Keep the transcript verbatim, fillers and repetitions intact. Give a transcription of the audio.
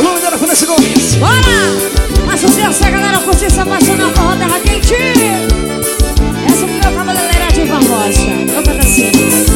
O nome dela é Vanessa Gomes. Bora! Mais sucesso, a galera curtir essa paixão na forró terra quente. Essa aqui é o cabeleireiro de Barbosa. Eu canto assim.